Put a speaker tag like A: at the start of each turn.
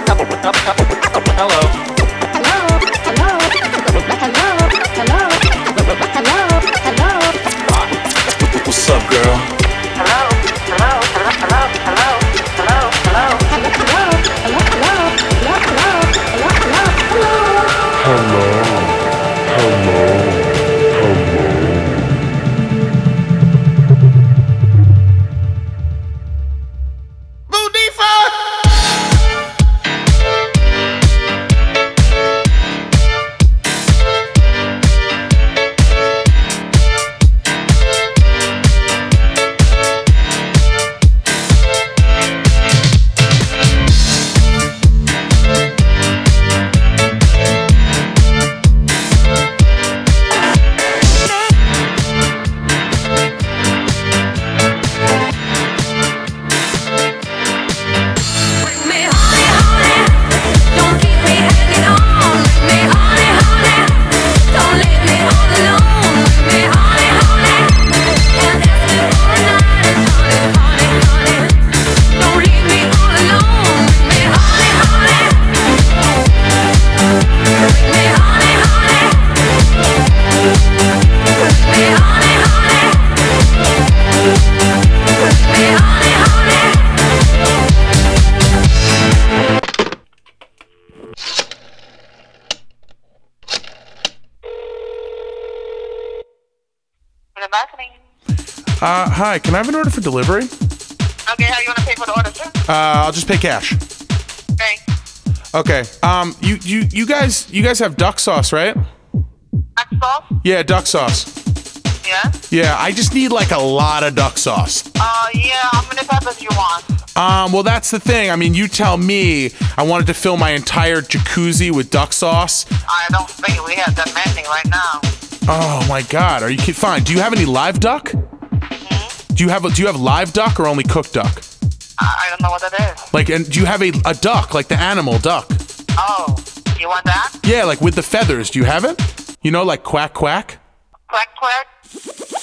A: What's up, girl?
B: Hi, can I have an order for delivery?
C: Okay, how you want to pay for the order, sir?
B: I'll just pay cash.
C: Okay.
B: Okay. You guys have duck sauce, right?
C: Duck sauce?
B: Yeah, duck sauce.
C: Yeah?
B: Yeah, I just need like a lot of duck sauce.
C: Yeah, how many peppers you want?
B: Well, that's the thing. I mean, you tell me. I wanted to fill my entire jacuzzi with duck sauce.
C: I don't think we have that many right now.
B: Oh my God, are you kidding? Fine. Do you have any live duck? Do you have live duck or only cooked duck?
C: I don't know what that is.
B: Like, and do you have a duck, like the animal duck?
C: Oh, you want that?
B: Yeah, like with the feathers. Do you have it? You know, like quack quack?
C: Quack quack?